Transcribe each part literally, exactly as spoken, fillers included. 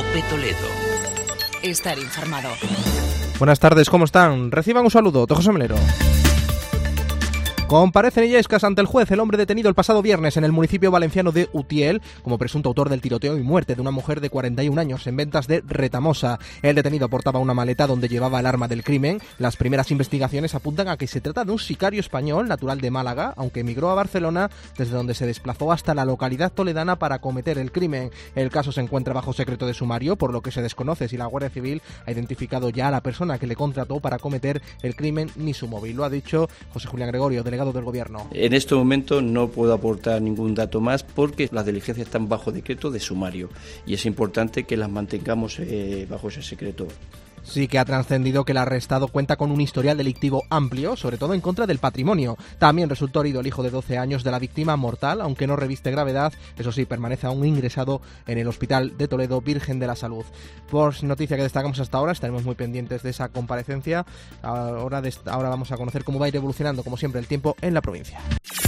Cope Toledo. Estar informado. Buenas tardes, ¿cómo están? Reciban un saludo de José Melero. Comparece en Illescas ante el juez el hombre detenido el pasado viernes en el municipio valenciano de Utiel como presunto autor del tiroteo y muerte de una mujer de cuarenta y un años en Ventas de Retamosa. El detenido portaba una maleta donde llevaba el arma del crimen. Las primeras investigaciones apuntan a que se trata de un sicario español natural de Málaga, aunque emigró a Barcelona, desde donde se desplazó hasta la localidad toledana para cometer el crimen. El caso se encuentra bajo secreto de sumario, por lo que se desconoce si la Guardia Civil ha identificado ya a la persona que le contrató para cometer el crimen ni su móvil. Lo ha dicho José Julián Gregorio, delegado del Gobierno. En este momento no puedo aportar ningún dato más porque las diligencias están bajo decreto de sumario y es importante que las mantengamos eh, bajo ese secreto. Sí que ha trascendido que el arrestado cuenta con un historial delictivo amplio, sobre todo en contra del patrimonio. También resultó herido el hijo de doce años de la víctima mortal, aunque no reviste gravedad. Eso sí, permanece aún ingresado en el Hospital de Toledo Virgen de la Salud. Por noticia que destacamos hasta ahora, estaremos muy pendientes de esa comparecencia. Ahora, de, ahora vamos a conocer cómo va a ir evolucionando, como siempre, el tiempo en la provincia.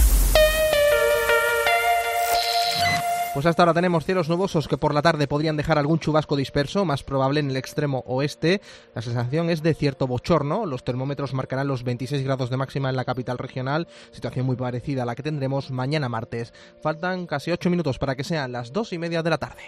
Pues hasta ahora tenemos cielos nubosos que por la tarde podrían dejar algún chubasco disperso, más probable en el extremo oeste. La sensación es de cierto bochorno. Los termómetros marcarán los veintiséis grados de máxima en la capital regional, situación muy parecida a la que tendremos mañana martes. Faltan casi ocho minutos para que sean las dos y media de la tarde.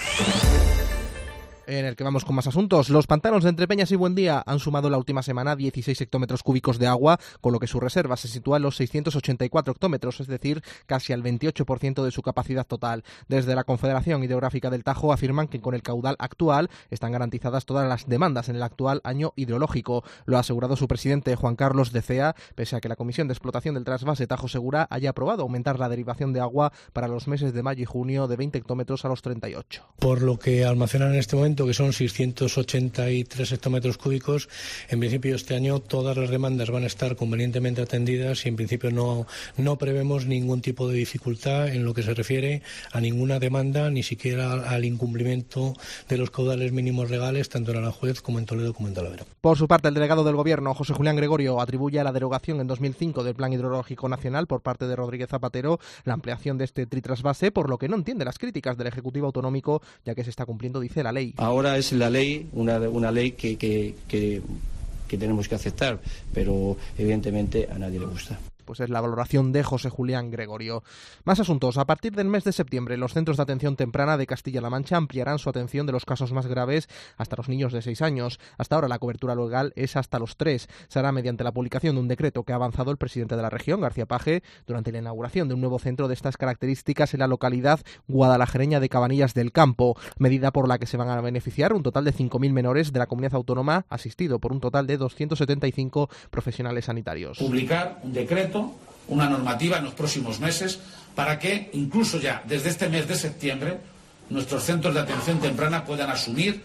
En el que vamos con más asuntos. Los pantanos de Entrepeñas y Buendía han sumado la última semana dieciséis hectómetros cúbicos de agua, con lo que su reserva se sitúa en los seiscientos ochenta y cuatro hectómetros, es decir, casi al veintiocho por ciento de su capacidad total. Desde la Confederación Hidrográfica del Tajo afirman que con el caudal actual están garantizadas todas las demandas en el actual año hidrológico. Lo ha asegurado su presidente, Juan Carlos de Cea, pese a que la Comisión de Explotación del Trasvase Tajo Segura haya aprobado aumentar la derivación de agua para los meses de mayo y junio de veinte hectómetros a los treinta y ocho. Por lo que almacenan en este momento, que son seiscientos ochenta y tres hectómetros cúbicos, en principio este año todas las demandas van a estar convenientemente atendidas y en principio no, no prevemos ningún tipo de dificultad en lo que se refiere a ninguna demanda, ni siquiera al incumplimiento de los caudales mínimos legales, tanto en Aranjuez como en Toledo como en Talavera. Por su parte, el delegado del Gobierno, José Julián Gregorio, atribuye a la derogación en dos mil cinco del Plan Hidrológico Nacional por parte de Rodríguez Zapatero la ampliación de este tritrasvase, por lo que no entiende las críticas del Ejecutivo Autonómico, ya que se está cumpliendo, dice, la ley. Ahora es la ley, una, una ley que, que, que, que tenemos que aceptar, pero evidentemente a nadie le gusta. Pues es la valoración de José Julián Gregorio. Más asuntos. A partir del mes de septiembre, los centros de atención temprana de Castilla-La Mancha ampliarán su atención de los casos más graves hasta los niños de seis años. Hasta ahora la cobertura legal es hasta los tres. Se hará mediante la publicación de un decreto que ha avanzado el presidente de la región, García Paje, durante la inauguración de un nuevo centro de estas características en la localidad guadalajareña de Cabanillas del Campo, medida por la que se van a beneficiar un total de cinco mil menores de la comunidad autónoma, asistido por un total de doscientos setenta y cinco profesionales sanitarios. Publicar un decreto, una normativa en los próximos meses para que incluso ya desde este mes de septiembre nuestros centros de atención temprana puedan asumir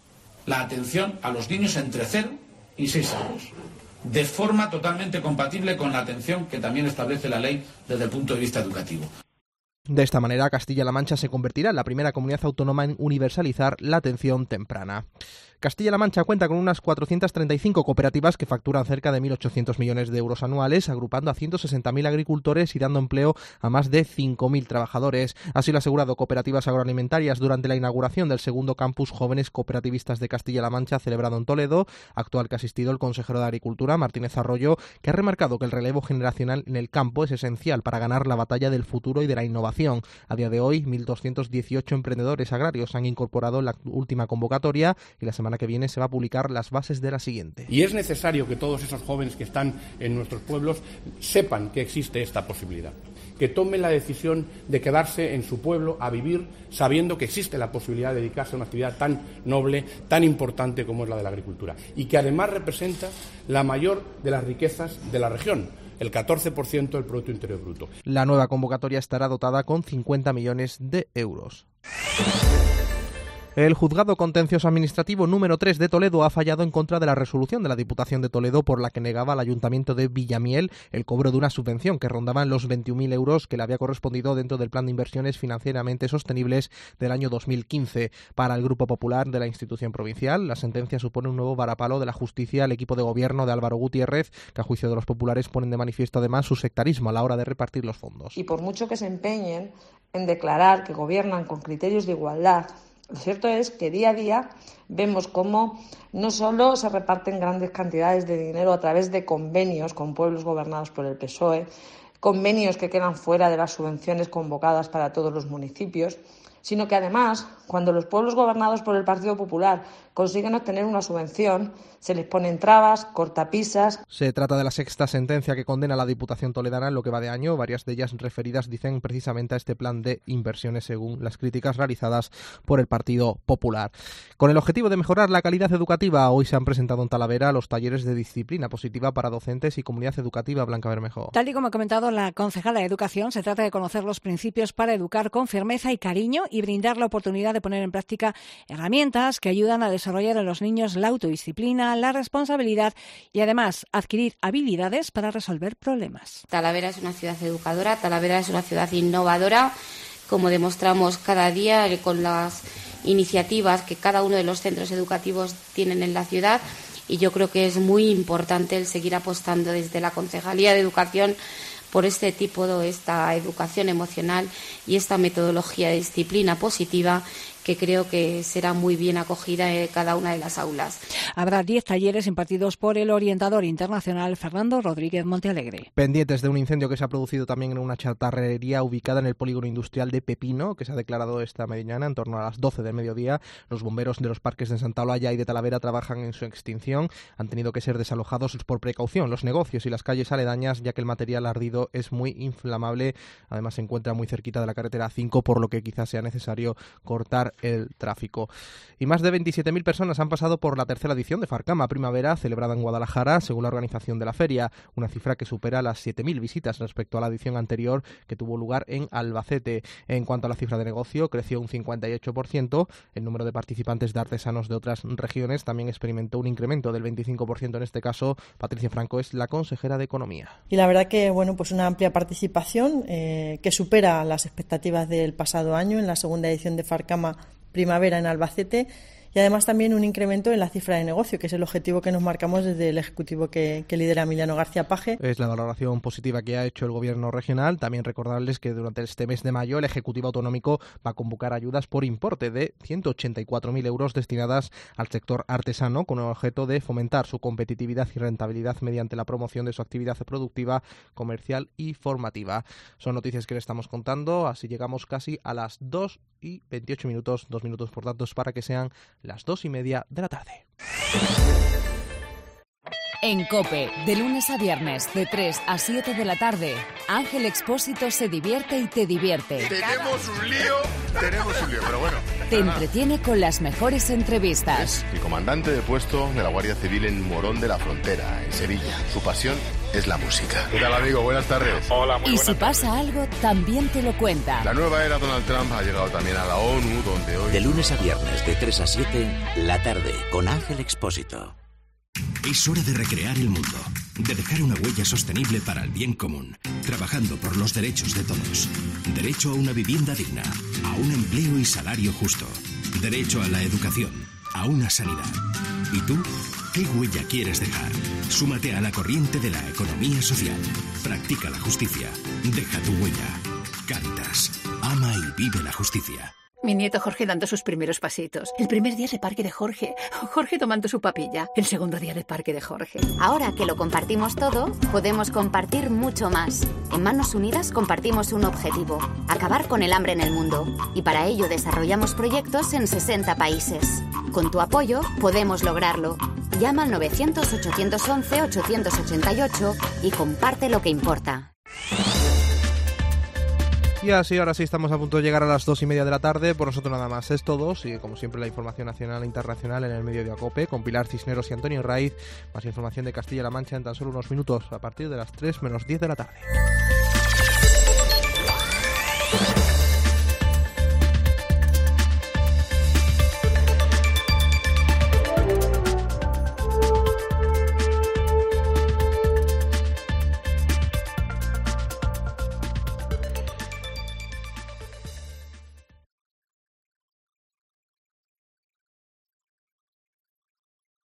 la atención a los niños entre cero y seis años, de forma totalmente compatible con la atención que también establece la ley desde el punto de vista educativo. De esta manera, Castilla-La Mancha se convertirá en la primera comunidad autónoma en universalizar la atención temprana. Castilla-La Mancha cuenta con unas cuatrocientas treinta y cinco cooperativas que facturan cerca de mil ochocientos millones de euros anuales, agrupando a ciento sesenta mil agricultores y dando empleo a más de cinco mil trabajadores. Así lo ha asegurado Cooperativas Agroalimentarias durante la inauguración del segundo campus Jóvenes Cooperativistas de Castilla-La Mancha, celebrado en Toledo, actual que ha asistido el consejero de Agricultura, Martínez Arroyo, que ha remarcado que el relevo generacional en el campo es esencial para ganar la batalla del futuro y de la innovación. A día de hoy, mil doscientos dieciocho emprendedores agrarios han incorporado en la última convocatoria y la semana que viene se va a publicar las bases de la siguiente. Y es necesario que todos esos jóvenes que están en nuestros pueblos sepan que existe esta posibilidad, que tomen la decisión de quedarse en su pueblo a vivir sabiendo que existe la posibilidad de dedicarse a una actividad tan noble, tan importante como es la de la agricultura, y que además representa la mayor de las riquezas de la región, el catorce por ciento del Producto Interior Bruto. La nueva convocatoria estará dotada con cincuenta millones de euros. El Juzgado Contencioso Administrativo número tres de Toledo ha fallado en contra de la resolución de la Diputación de Toledo por la que negaba al Ayuntamiento de Villamiel el cobro de una subvención que rondaba en los veintiún mil euros que le había correspondido dentro del Plan de Inversiones Financieramente Sostenibles del año dos mil quince. Para el Grupo Popular de la institución provincial, la sentencia supone un nuevo varapalo de la justicia al equipo de gobierno de Álvaro Gutiérrez, que a juicio de los populares ponen de manifiesto además su sectarismo a la hora de repartir los fondos. Y por mucho que se empeñen en declarar que gobiernan con criterios de igualdad Lo cierto es que día a día vemos cómo no solo se reparten grandes cantidades de dinero a través de convenios con pueblos gobernados por el P S O E, convenios que quedan fuera de las subvenciones convocadas para todos los municipios, sino que además, cuando los pueblos gobernados por el Partido Popular consiguen obtener una subvención, se les ponen trabas, cortapisas. Se trata de la sexta sentencia que condena a la Diputación toledana en lo que va de año. Varias de ellas referidas dicen precisamente a este plan de inversiones, según las críticas realizadas por el Partido Popular. Con el objetivo de mejorar la calidad educativa, hoy se han presentado en Talavera los talleres de disciplina positiva para docentes y comunidad educativa. Blanca Bermejo. Tal y como ha comentado la concejala de Educación, se trata de conocer los principios para educar con firmeza y cariño y brindar la oportunidad de poner en práctica herramientas que ayudan a desarrollar en los niños la autodisciplina, la responsabilidad y además adquirir habilidades para resolver problemas. Talavera es una ciudad educadora, Talavera es una ciudad innovadora, como demostramos cada día con las iniciativas que cada uno de los centros educativos tienen en la ciudad, y yo creo que es muy importante el seguir apostando desde la Concejalía de Educación por este tipo de esta educación emocional y esta metodología de disciplina positiva, que creo que será muy bien acogida en cada una de las aulas. Habrá diez talleres impartidos por el orientador internacional Fernando Rodríguez Montealegre. Pendientes de un incendio que se ha producido también en una chatarrería ubicada en el polígono industrial de Pepino, que se ha declarado esta mañana en torno a las doce del mediodía. Los bomberos de los parques de Santa Olalla y de Talavera trabajan en su extinción. Han tenido que ser desalojados por precaución los negocios y las calles aledañas, ya que el material ardido es muy inflamable. Además, se encuentra muy cerquita de la carretera cinco, por lo que quizás sea necesario cortar el tráfico. Y más de veintisiete mil personas han pasado por la tercera edición de Farcama Primavera, celebrada en Guadalajara, según la organización de la feria, una cifra que supera las siete mil visitas respecto a la edición anterior, que tuvo lugar en Albacete. En cuanto a la cifra de negocio, creció un cincuenta y ocho por ciento. El número de participantes de artesanos de otras regiones también experimentó un incremento del veinticinco por ciento en este caso. Patricia Franco es la consejera de Economía. Y la verdad que, bueno, pues una amplia participación eh, que supera las expectativas del pasado año en la segunda edición de Farcama Primavera en Albacete, y además también un incremento en la cifra de negocio, que es el objetivo que nos marcamos desde el Ejecutivo que, que lidera Emiliano García Paje. Es la valoración positiva que ha hecho el Gobierno regional. También recordarles que durante este mes de mayo el Ejecutivo Autonómico va a convocar ayudas por importe de ciento ochenta y cuatro mil euros destinadas al sector artesano, con el objeto de fomentar su competitividad y rentabilidad mediante la promoción de su actividad productiva, comercial y formativa. Son noticias que le estamos contando, así llegamos casi a las dos y veintiocho minutos, dos minutos por datos para que sean las dos y media de la tarde. En COPE, de lunes a viernes, de tres a siete de la tarde, Ángel Expósito se divierte y te divierte. Tenemos un lío, tenemos un lío, pero bueno. Te entretiene con las mejores entrevistas. Es el comandante de puesto de la Guardia Civil en Morón de la Frontera, en Sevilla. Su pasión es la música. ¿Qué tal, amigo? Buenas tardes. Hola, muy buenas tardes. Y si pasa algo, también te lo cuenta. La nueva era Donald Trump ha llegado también a la ONU, donde hoy... De lunes a viernes, de tres a siete, la tarde, con Ángel Expósito. Es hora de recrear el mundo, de dejar una huella sostenible para el bien común, trabajando por los derechos de todos. Derecho a una vivienda digna, a un empleo y salario justo. Derecho a la educación, a una sanidad. ¿Y tú? ¿Qué huella quieres dejar? Súmate a la corriente de la economía social. Practica la justicia. Deja tu huella. Cáritas. Ama y vive la justicia. Mi nieto Jorge dando sus primeros pasitos. El primer día de parque de Jorge. Jorge tomando su papilla. El segundo día de parque de Jorge. Ahora que lo compartimos todo, podemos compartir mucho más. En Manos Unidas compartimos un objetivo: acabar con el hambre en el mundo. Y para ello desarrollamos proyectos en sesenta países. Con tu apoyo podemos lograrlo. Llama al novecientos, ochocientos once, ochocientos ochenta y ocho y comparte lo que importa. Y así, ahora sí estamos a punto de llegar a las dos y media de la tarde. Por nosotros nada más es todo. Sigue como siempre la información nacional e internacional en el medio de COPE, con Pilar Cisneros y Antonio Raiz. Más información de Castilla-La Mancha en tan solo unos minutos, a partir de las tres menos diez de la tarde.